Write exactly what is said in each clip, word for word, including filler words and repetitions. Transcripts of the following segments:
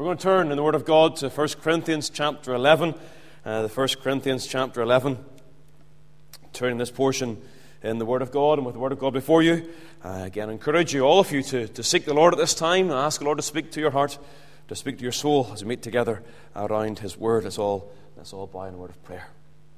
We're going to turn in the Word of God to First Corinthians chapter eleven. Uh, the First Corinthians chapter eleven. Turning this portion in the Word of God and with the Word of God before you. Uh, again, I encourage you, all of you, to, to seek the Lord at this time and ask the Lord to speak to your heart, to speak to your soul as we meet together around His Word. Let's all, let's all bow in a word of prayer.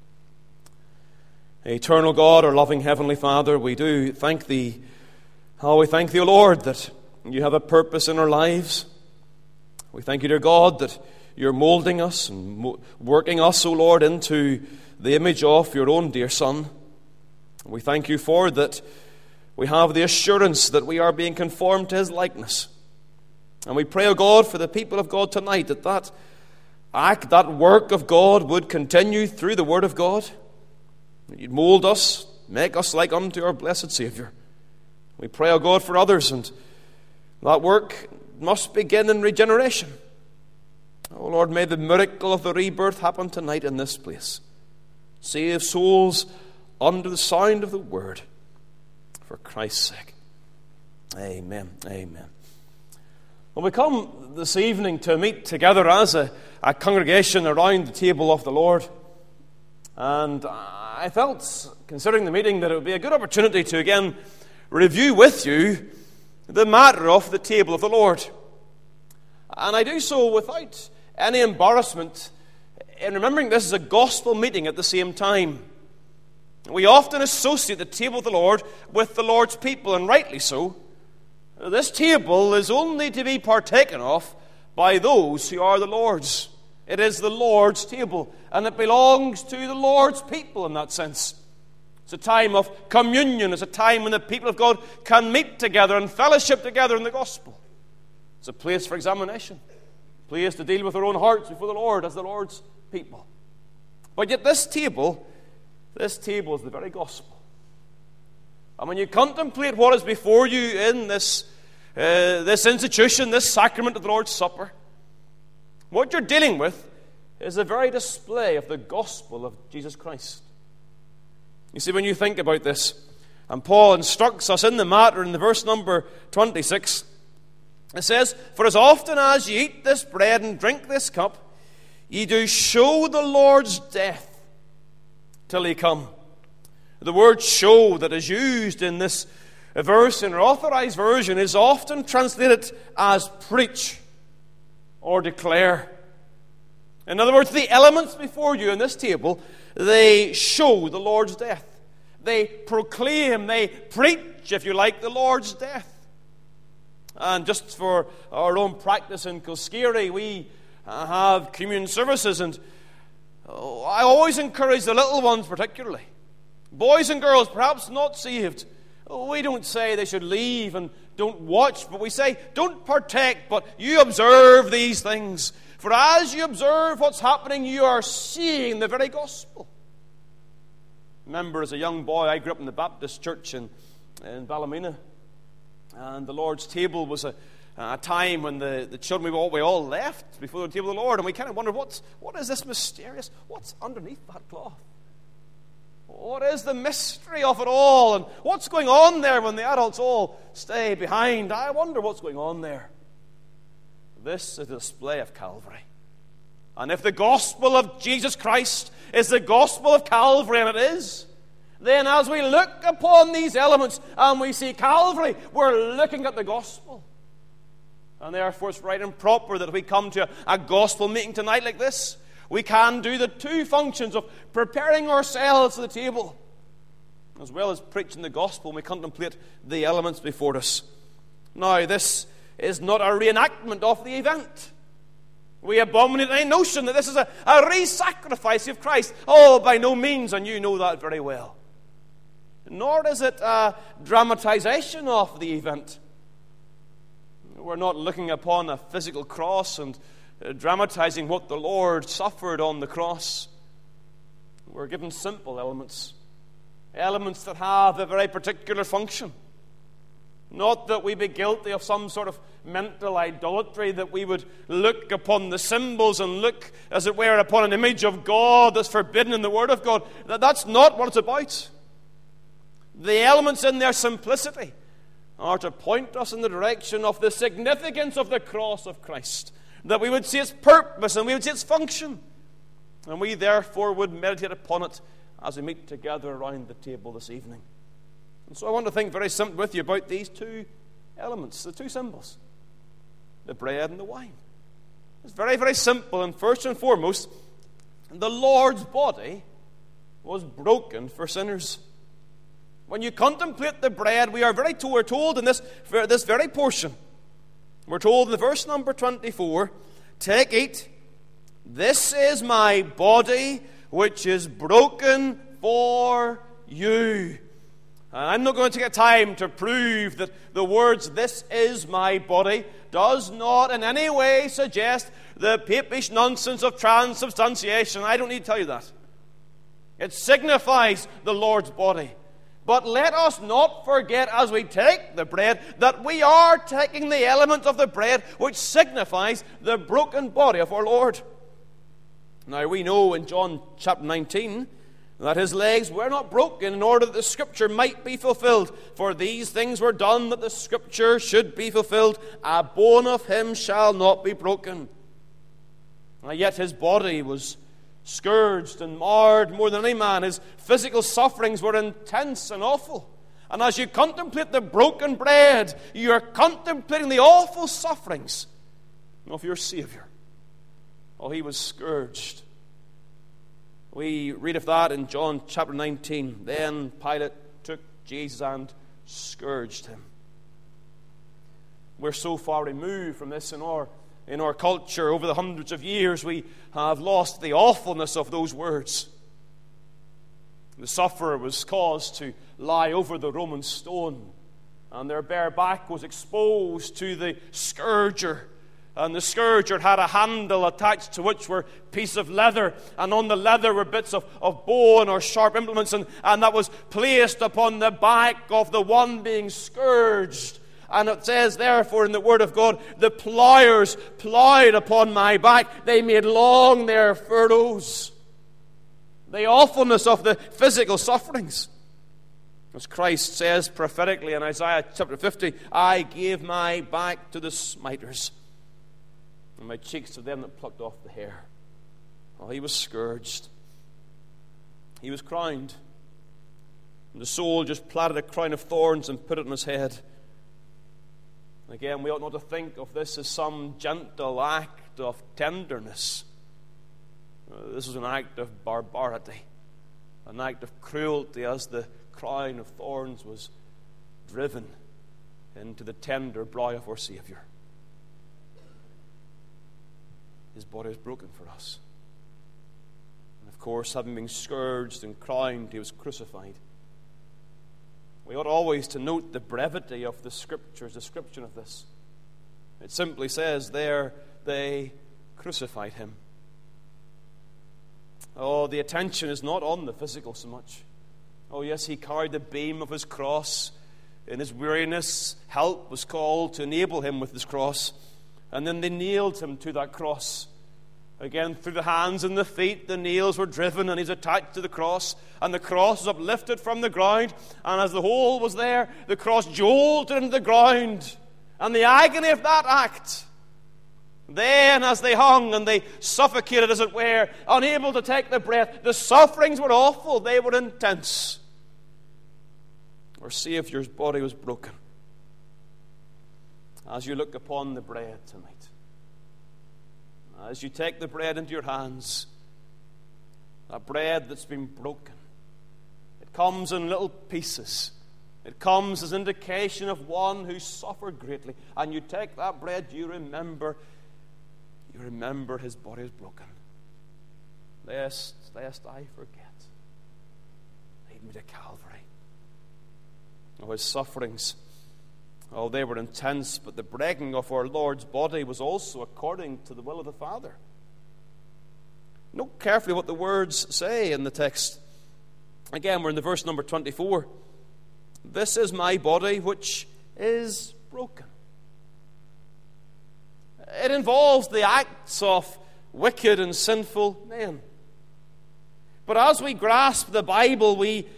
Eternal God, our loving Heavenly Father, we do thank Thee, oh, we thank Thee, O Lord, that You have a purpose in our lives. We thank You, dear God, that You're molding us and mo- working us, O Lord, into the image of Your own dear Son. We thank You for that we have the assurance that we are being conformed to His likeness. And we pray, O God, for the people of God tonight, that that act, that work of God would continue through the Word of God. That You'd mold us, make us like unto our blessed Saviour. We pray, O God, for others, and that work must begin in regeneration. Oh Lord, may the miracle of the rebirth happen tonight in this place. Save souls under the sound of the Word, for Christ's sake. Amen. Amen. Well, we come this evening to meet together as a, a congregation around the table of the Lord. And I felt, considering the meeting, that it would be a good opportunity to again review with you the matter of the table of the Lord. And I do so without any embarrassment in remembering this is a gospel meeting at the same time. We often associate the table of the Lord with the Lord's people, and rightly so. This table is only to be partaken of by those who are the Lord's. It is the Lord's table, and it belongs to the Lord's people in that sense. It's a time of communion. It's a time when the people of God can meet together and fellowship together in the gospel. It's a place for examination, a place to deal with our own hearts before the Lord as the Lord's people. But yet this table, this table is the very gospel. And when you contemplate what is before you in this, uh, this institution, this sacrament of the Lord's Supper, what you're dealing with is a very display of the gospel of Jesus Christ. You see, when you think about this, and Paul instructs us in the matter in the verse number twenty-six, it says, "For as often as ye eat this bread and drink this cup, ye do show the Lord's death till He come." The word "show" that is used in this verse in our authorized version is often translated as preach or declare. In other words, the elements before you in this table, they show the Lord's death. They proclaim, they preach, if you like, the Lord's death. And just for our own practice in Kilskeery, we have communion services, and oh, I always encourage the little ones particularly. Boys and girls, perhaps not saved. Oh, we don't say they should leave and don't watch, but we say, don't partake, but you observe these things. For as you observe what's happening, you are seeing the very gospel. Remember, as a young boy, I grew up in the Baptist church in, in Ballymena. And the Lord's table was a, a time when the, the children, we all, we all left before the table of the Lord. And we kind of wondered, what's, what is this mysterious? What's underneath that cloth? What is the mystery of it all? And what's going on there when the adults all stay behind? I wonder what's going on there. This is a display of Calvary. And if the gospel of Jesus Christ is the gospel of Calvary, and it is, then as we look upon these elements and we see Calvary, we're looking at the gospel. And therefore it's right and proper that we come to a, a gospel meeting tonight like this. We can do the two functions of preparing ourselves for the table, as well as preaching the gospel when we contemplate the elements before us. Now, this is not a reenactment of the event. We abominate any notion that this is a, a re-sacrifice of Christ. Oh, by no means, and you know that very well. Nor is it a dramatization of the event. We're not looking upon a physical cross and uh, dramatizing what the Lord suffered on the cross. We're given simple elements, elements that have a very particular function. Not that we be guilty of some sort of mental idolatry, that we would look upon the symbols and look, as it were, upon an image of God that's forbidden in the Word of God. That's not what it's about. The elements in their simplicity are to point us in the direction of the significance of the cross of Christ. that we would see its purpose and we would see its function. And we therefore would meditate upon it as we meet together around the table this evening. And so I want to think very simply with you about these two elements, the two symbols, the bread and the wine. It's very, very simple. And first and foremost, the Lord's body was broken for sinners. When you contemplate the bread, we are very told, we're told in this, this very portion, we're told in the verse number twenty-four, take, eat, this is my body which is broken for you. And I'm not going to take time to prove that the words, this is my body, does not in any way suggest the papish nonsense of transubstantiation. I don't need to tell you that. It signifies the Lord's body. But let us not forget as we take the bread that we are taking the element of the bread which signifies the broken body of our Lord. Now we know in John chapter nineteen that his legs were not broken in order that the Scripture might be fulfilled. For these things were done that the Scripture should be fulfilled. A bone of him shall not be broken. And yet his body was scourged and marred more than any man. His physical sufferings were intense and awful. And as you contemplate the broken bread, you are contemplating the awful sufferings of your Savior. Oh, he was scourged. We read of that in John chapter nineteen. Then Pilate took Jesus and scourged him. We're so far removed from this in our, in our culture. Over the hundreds of years, we have lost the awfulness of those words. The sufferer was caused to lie over the Roman stone, and their bare back was exposed to the scourger. And the scourger had a handle attached to which were pieces of leather, and on the leather were bits of, of bone or sharp implements, and, and that was placed upon the back of the one being scourged. And it says, therefore, in the Word of God, the pliers plied upon my back. They made long their furrows. The awfulness of the physical sufferings. As Christ says prophetically in Isaiah chapter fifty, I gave my back to the smiters, and my cheeks to them that plucked off the hair. Oh, he was scourged. He was crowned. And the soldiers platted a crown of thorns and put it on his head. Again, we ought not to think of this as some gentle act of tenderness. Uh, this was an act of barbarity, an act of cruelty, as the crown of thorns was driven into the tender brow of our Savior. His body was broken for us. And of course, having been scourged and crowned, he was crucified. We ought always to note the brevity of the Scripture's description of this. It simply says there, they crucified him. Oh, the attention is not on the physical so much. Oh, yes, he carried the beam of his cross. In his weariness, help was called to enable him with his cross. And then they nailed him to that cross. Again, through the hands and the feet, the nails were driven, and he's attached to the cross. And the cross was uplifted from the ground. And as the hole was there, the cross jolted into the ground. And the agony of that act. Then, as they hung and they suffocated, as it were, unable to take the breath, the sufferings were awful. They were intense. Our Saviour's body was broken. As you look upon the bread tonight, as you take the bread into your hands, that bread that's been broken, it comes in little pieces. It comes as indication of one who suffered greatly. And you take that bread, you remember, you remember his body is broken. Lest, lest I forget, lead me to Calvary. Oh, his sufferings, oh, they were intense, but the breaking of our Lord's body was also according to the will of the Father. Note carefully what the words say in the text. Again, we're in the verse number twenty-four. This is my body which is broken. It involves the acts of wicked and sinful men. But as we grasp the Bible, we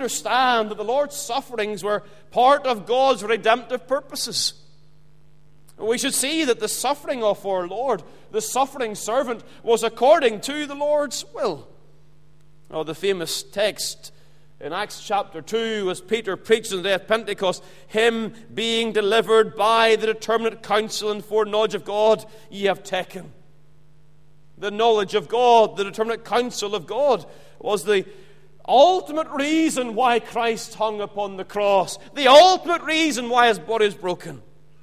understand that the Lord's sufferings were part of God's redemptive purposes. We should see that the suffering of our Lord, the suffering servant, was according to the Lord's will. Oh, the famous text in Acts chapter two, as Peter preached on the day of Pentecost, him being delivered by the determinate counsel and foreknowledge of God, ye have taken. The knowledge of God, the determinate counsel of God, was the ultimate reason why Christ hung upon the cross. The ultimate reason why his body is broken.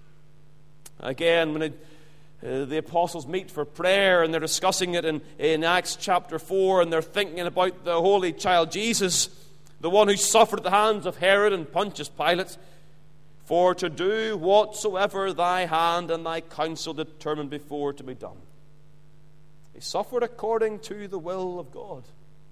Again, when it, uh, the apostles meet for prayer and they're discussing it in, in Acts chapter four, and they're thinking about the holy child Jesus, the one who suffered at the hands of Herod and Pontius Pilate, for to do whatsoever thy hand and thy counsel determined before to be done. He suffered according to the will of God.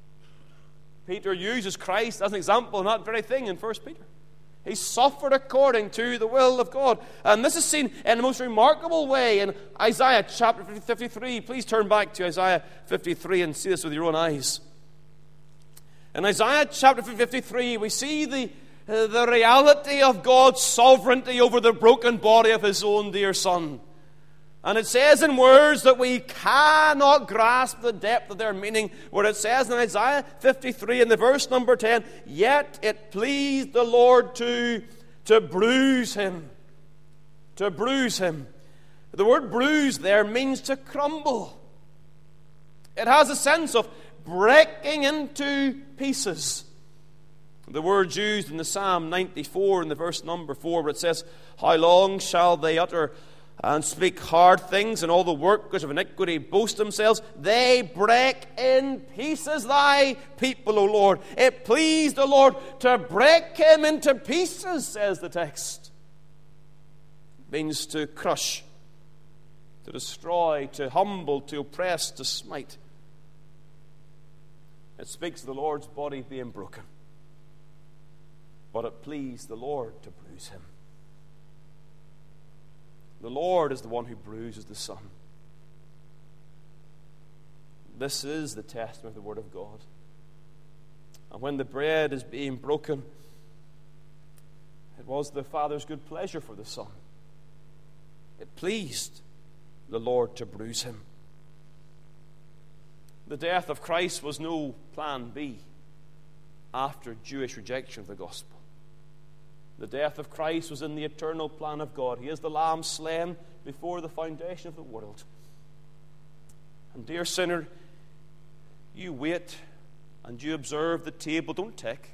Peter uses Christ as an example in that very thing in First Peter. He suffered according to the will of God. And this is seen in the most remarkable way in Isaiah chapter fifty-three. Please turn back to Isaiah fifty-three and see this with your own eyes. In Isaiah chapter fifty-three, we see the, uh, the reality of God's sovereignty over the broken body of his own dear Son. And it says in words that we cannot grasp the depth of their meaning, where it says in Isaiah fifty-three in the verse number ten, yet it pleased the Lord to, to bruise him. To bruise him. The word bruise there means to crumble. It has a sense of breaking into pieces. The words used in the Psalm ninety-four in the verse number four, where it says, how long shall they utter and speak hard things, and all the workers of iniquity boast themselves? They break in pieces thy people, O Lord. It pleased the Lord to break him into pieces, says the text. It means to crush, to destroy, to humble, to oppress, to smite. It speaks of the Lord's body being broken. But it pleased the Lord to bruise him. The Lord is the one who bruises the Son. This is the testament of the Word of God. And when the bread is being broken, it was the Father's good pleasure for the Son. It pleased the Lord to bruise him. The death of Christ was no plan B after Jewish rejection of the gospel. The death of Christ was in the eternal plan of God. He is the Lamb slain before the foundation of the world. And dear sinner, you wait and you observe the table. Don't tick.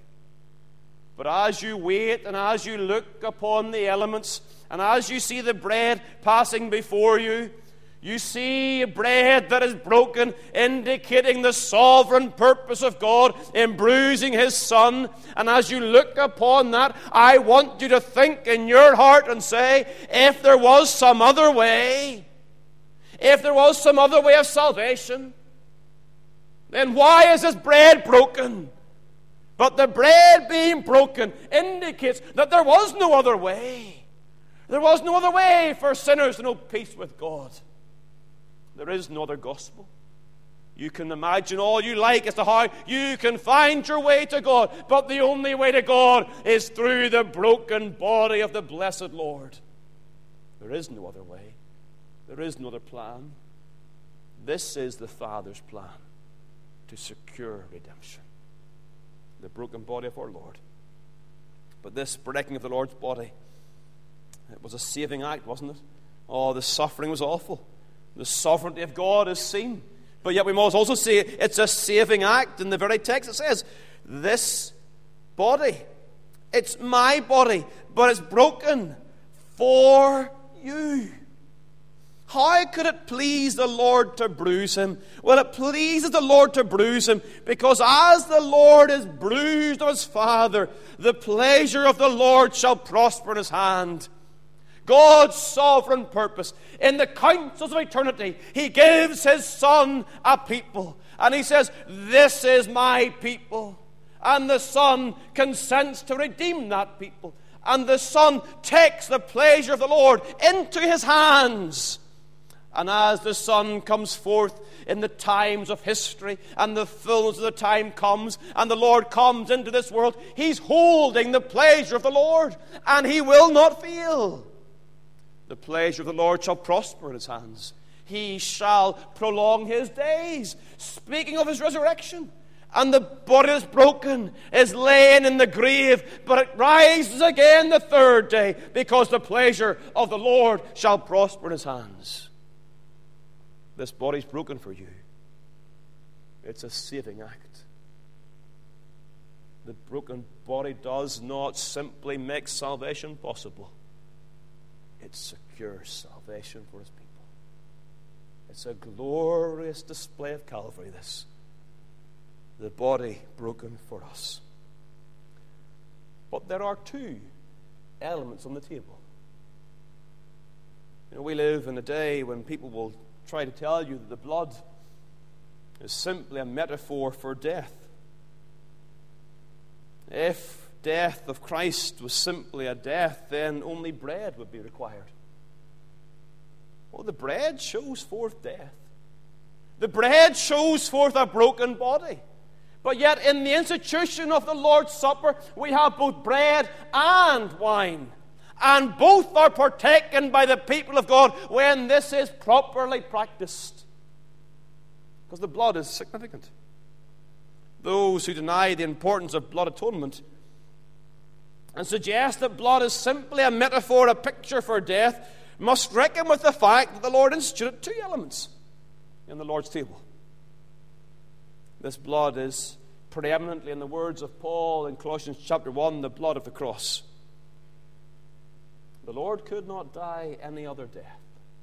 But as you wait and as you look upon the elements and as you see the bread passing before you, you see bread that is broken, indicating the sovereign purpose of God in bruising his Son. And as you look upon that, I want you to think in your heart and say, if there was some other way, if there was some other way of salvation, then why is this bread broken? But the bread being broken indicates that there was no other way. There was no other way for sinners to know peace with God. There is no other gospel. You can imagine all you like as to how you can find your way to God, but the only way to God is through the broken body of the blessed Lord. There is no other way. There is no other plan. This is the Father's plan to secure redemption. The broken body of our Lord. But this breaking of the Lord's body, it was a saving act, wasn't it? Oh, the suffering was awful. The sovereignty of God is seen. But yet we must also say it's a saving act. In the very text it says, this body, it's my body, but it's broken for you. How could it please the Lord to bruise him? Well, it pleases the Lord to bruise him because as the Lord is bruised of his Father, the pleasure of the Lord shall prosper in his hand. God's sovereign purpose. In the councils of eternity, he gives his Son a people. And he says, this is my people. And the Son consents to redeem that people. And the Son takes the pleasure of the Lord into his hands. And as the Son comes forth in the times of history and the fullness of the time comes and the Lord comes into this world, he's holding the pleasure of the Lord. And he will not fail. The pleasure of the Lord shall prosper in his hands. He shall prolong his days. Speaking of his resurrection. And the body that's broken is laying in the grave, but it rises again the third day, because the pleasure of the Lord shall prosper in his hands. This body's broken for you. It's a saving act. The broken body does not simply make salvation possible. It secures salvation for his people. It's a glorious display of Calvary, this. The body broken for us. But there are two elements on the table. You know, we live in a day when people will try to tell you that the blood is simply a metaphor for death. If death of Christ was simply a death, then only bread would be required. Well, the bread shows forth death. The bread shows forth a broken body. But yet in the institution of the Lord's Supper, we have both bread and wine. And both are partaken by the people of God when this is properly practiced. Because the blood is significant. Those who deny the importance of blood atonement and suggest that blood is simply a metaphor, a picture for death, must reckon with the fact that the Lord instituted two elements in the Lord's table. This blood is preeminently, in the words of Paul in Colossians chapter one, the blood of the cross. The Lord could not die any other death.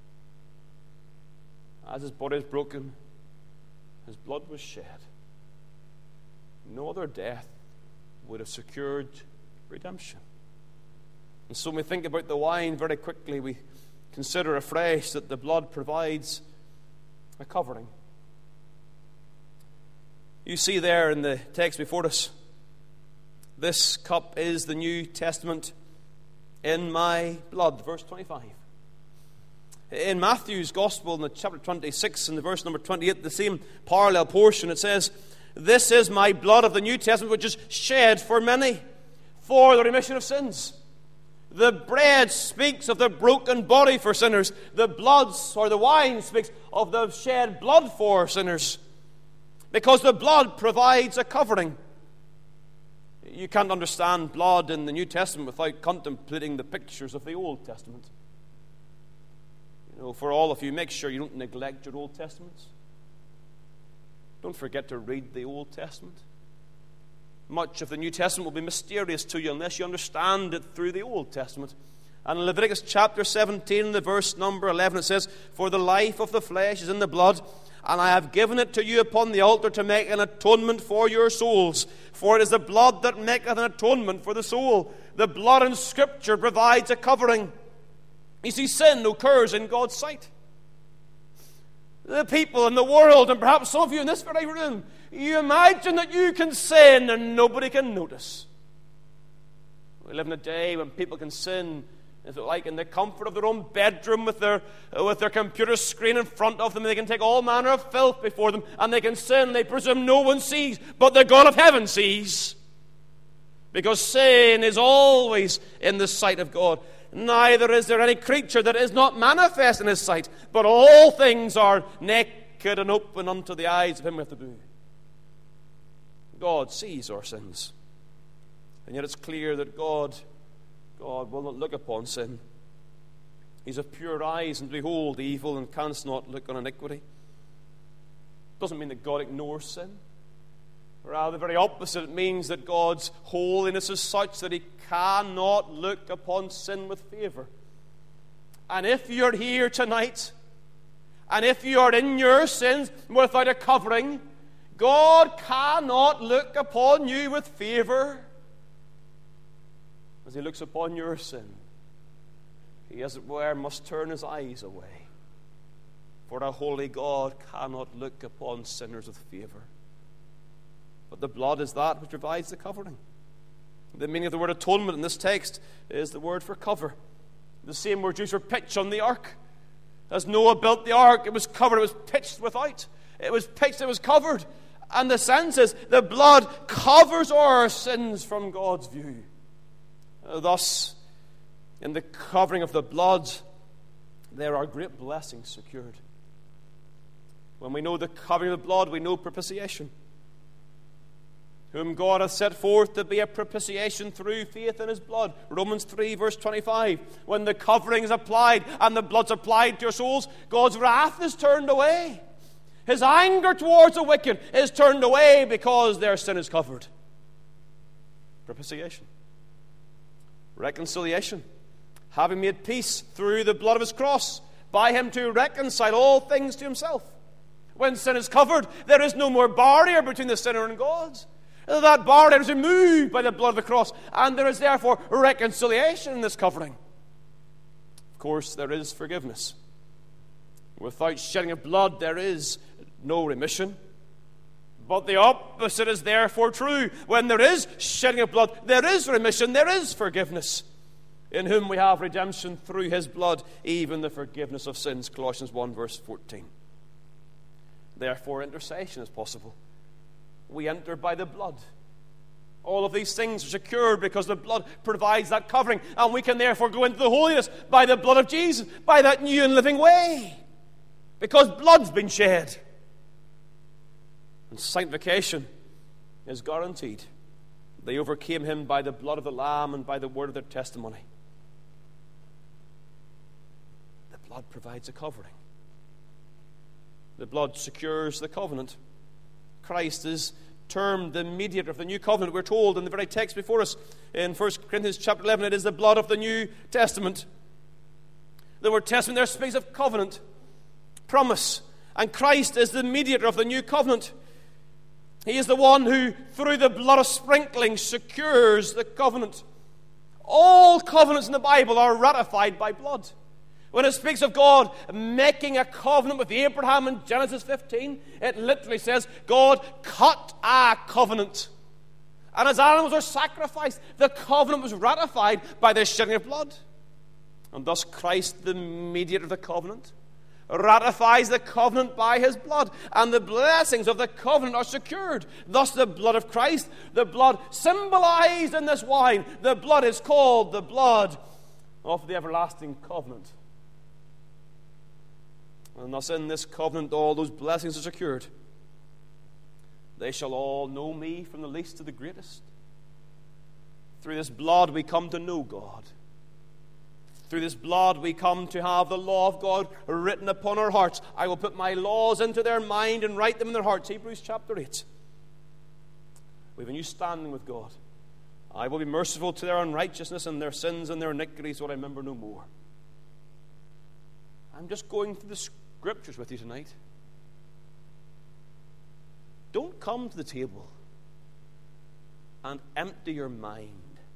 As his body is broken, his blood was shed. No other death would have secured redemption. And so when we think about the wine very quickly, we consider afresh that the blood provides a covering. You see there in the text before us, this cup is the New Testament in my blood, verse twenty-five. In Matthew's Gospel, in the chapter twenty-six, in the verse number twenty-eight, the same parallel portion, it says, "This is my blood of the New Testament, which is shed for many, for the remission of sins." The bread speaks of the broken body for sinners. The blood, or the wine, speaks of the shed blood for sinners. Because the blood provides a covering. You can't understand blood in the New Testament without contemplating the pictures of the Old Testament. You know, for all of you, make sure you don't neglect your Old Testaments. Don't forget to read the Old Testament. Much of the New Testament will be mysterious to you unless you understand it through the Old Testament. And in Leviticus chapter seventeen, the verse number eleven, it says, "For the life of the flesh is in the blood, and I have given it to you upon the altar to make an atonement for your souls. For it is the blood that maketh an atonement for the soul." The blood in Scripture provides a covering. You see, sin occurs in God's sight. The people in the world, and perhaps some of you in this very room, you imagine that you can sin and nobody can notice. We live in a day when people can sin, is it like in the comfort of their own bedroom with their with their computer screen in front of them. They can take all manner of filth before them, and they can sin. They presume no one sees, but the God of heaven sees. Because sin is always in the sight of God. Neither is there any creature that is not manifest in his sight, but all things are naked and open unto the eyes of him with the do. God sees our sins. And yet it's clear that God, God will not look upon sin. He's of pure eyes and behold evil, and canst not look on iniquity. Doesn't mean that God ignores sin. Rather, the very opposite. It means that God's holiness is such that he cannot look upon sin with favor. And if you're here tonight, and if you are in your sins without a covering, God cannot look upon you with favor. As he looks upon your sin, he, as it were, must turn his eyes away. For a holy God cannot look upon sinners with favor. But the blood is that which provides the covering. The meaning of the word atonement in this text is the word for cover. The same word used for pitch on the ark. As Noah built the ark, it was covered, it was pitched without. It was pitched, it was covered. And the sense is the blood covers our sins from God's view. Thus, in the covering of the blood, there are great blessings secured. When we know the covering of the blood, we know propitiation, whom God hath set forth to be a propitiation through faith in his blood. Romans three, verse twenty-five. When the covering is applied and the blood's applied to your souls, God's wrath is turned away. His anger towards the wicked is turned away because their sin is covered. Propitiation. Reconciliation. Having made peace through the blood of his cross, by him to reconcile all things to himself. When sin is covered, there is no more barrier between the sinner and God. That barrier is removed by the blood of the cross, and there is therefore reconciliation in this covering. Of course, there is forgiveness. Without shedding of blood, there is no remission. But the opposite is therefore true. When there is shedding of blood, there is remission, there is forgiveness, in whom we have redemption through his blood, even the forgiveness of sins. Colossians one, verse fourteen. Therefore, intercession is possible. We enter by the blood. All of these things are secured because the blood provides that covering, and we can therefore go into the holiness by the blood of Jesus, by that new and living way, because blood's been shed. And sanctification is guaranteed. They overcame him by the blood of the Lamb and by the word of their testimony. The blood provides a covering. The blood secures the covenant. Christ is termed the mediator of the new covenant. We're told in the very text before us in First Corinthians chapter eleven, it is the blood of the New Testament. The word testament there speaks of covenant, promise, and Christ is the mediator of the new covenant. He is the one who, through the blood of sprinkling, secures the covenant. All covenants in the Bible are ratified by blood. When it speaks of God making a covenant with Abraham in Genesis fifteen, it literally says God cut a covenant. And as animals were sacrificed, the covenant was ratified by the shedding of blood. And thus Christ, the mediator of the covenant, ratifies the covenant by his blood. And the blessings of the covenant are secured. Thus the blood of Christ, the blood symbolized in this wine, the blood is called the blood of the everlasting covenant. And thus in this covenant all those blessings are secured. They shall all know me from the least to the greatest. Through this blood we come to know God. Through this blood we come to have the law of God written upon our hearts. I will put my laws into their mind and write them in their hearts. Hebrews chapter eight. We have a new standing with God. I will be merciful to their unrighteousness, and their sins and their iniquities will I remember no more. I'm just going through the scriptures with you tonight. Don't come to the table and empty your mind.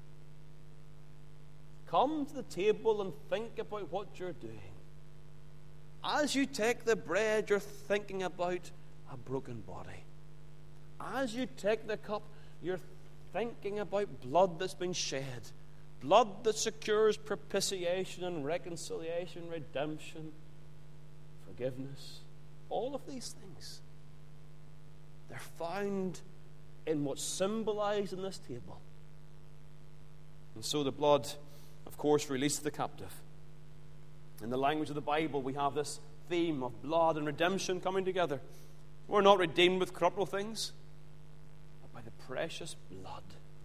Come to the table and think about what you're doing. As you take the bread, you're thinking about a broken body. As you take the cup, you're thinking about blood that's been shed. Blood that secures propitiation and reconciliation, redemption, forgiveness. All of these things, they're found in what's symbolized in this table. And so the blood, of course, released the captive. In the language of the Bible, we have this theme of blood and redemption coming together. We're not redeemed with corruptible things, but by the precious blood.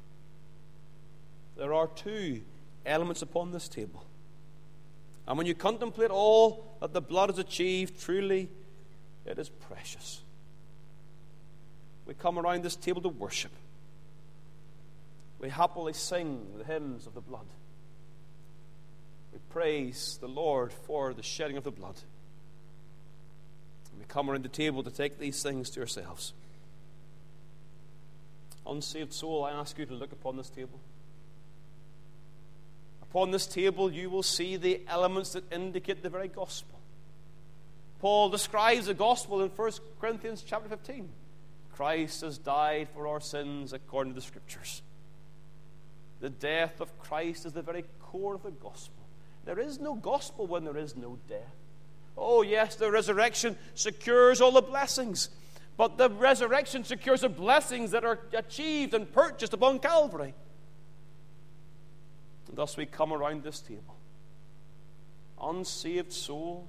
There are two elements upon this table. And when you contemplate all that the blood has achieved, truly it is precious. We come around this table to worship. We happily sing the hymns of the blood. We praise the Lord for the shedding of the blood. And we come around the table to take these things to ourselves. Unsaved soul, I ask you to look upon this table. Upon this table you will see the elements that indicate the very gospel. Paul describes the gospel in First Corinthians chapter fifteen. Christ has died for our sins according to the Scriptures. The death of Christ is the very core of the gospel. There is no gospel when there is no death. Oh yes, the resurrection secures all the blessings. But the resurrection secures the blessings that are achieved and purchased upon Calvary. And thus we come around this table, unsaved soul,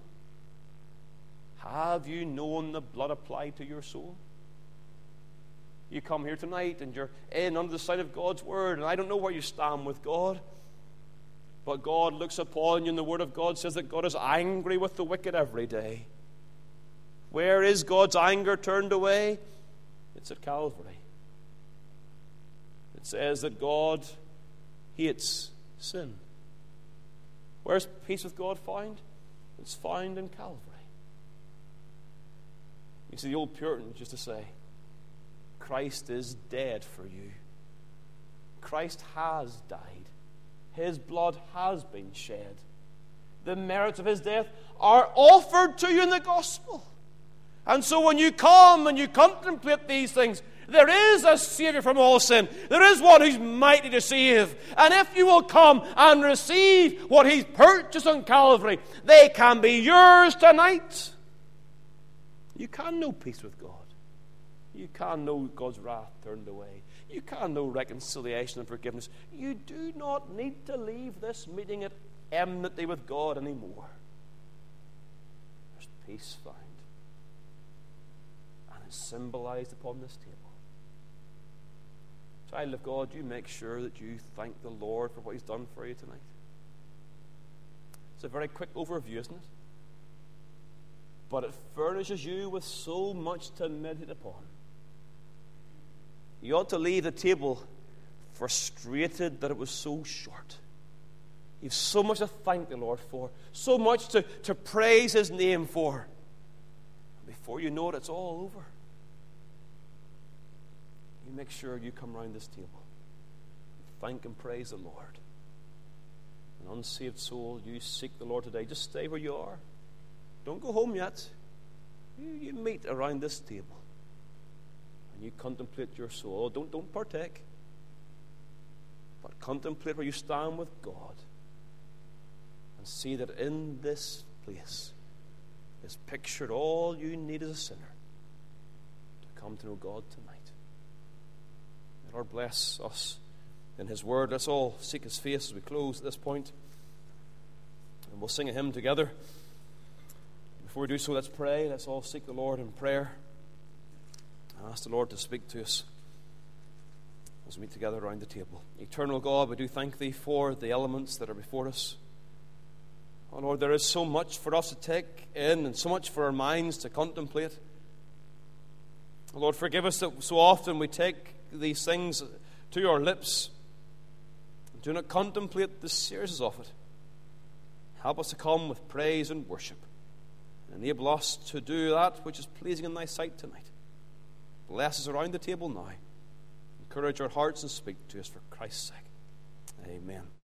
have you known the blood applied to your soul? You come here tonight and you're in under the sight of God's word, and I don't know where you stand with God, but God looks upon you, and the word of God says that God is angry with the wicked every day. Where is God's anger turned away? It's at Calvary. It says that God hates sin. Where's peace with God found? It's found in Calvary. You see, the old Puritans used to say, Christ is dead for you. Christ has died. His blood has been shed. The merits of his death are offered to you in the gospel. And so when you come and you contemplate these things, there is a Savior from all sin. There is one who's mighty to save. And if you will come and receive what he's purchased on Calvary, they can be yours tonight. You can know peace with God. You can know God's wrath turned away. You can know reconciliation and forgiveness. You do not need to leave this meeting at enmity with God anymore. There's peace found. And it's symbolized upon this table. Child of God, you make sure that you thank the Lord for what he's done for you tonight. It's a very quick overview, isn't it? But it furnishes you with so much to meditate upon. You ought to leave the table frustrated that it was so short. You've so much to thank the Lord for, so much to, to praise his name for. And before you know it, it's all over. You make sure you come round this table and thank and praise the Lord. An unsaved soul, you seek the Lord today. Just stay where you are. Don't go home yet. You, you meet around this table and you contemplate your soul. Don't, don't partake, but contemplate where you stand with God and see that in this place is pictured all you need as a sinner to come to know God tonight. May Lord bless us in his word. Let's all seek his face as we close at this point, and we'll sing a hymn together. Before we do so, let's pray. Let's all seek the Lord in prayer and ask the Lord to speak to us as we meet together around the table. Eternal God, we do thank thee for the elements that are before us. Oh Lord, there is so much for us to take in and so much for our minds to contemplate. Oh Lord, forgive us that so often we take these things to our lips and do not contemplate the seriousness of it. Help us to come with praise and worship. Enable us to do that which is pleasing in thy sight tonight. Bless us around the table now. Encourage our hearts and speak to us for Christ's sake. Amen.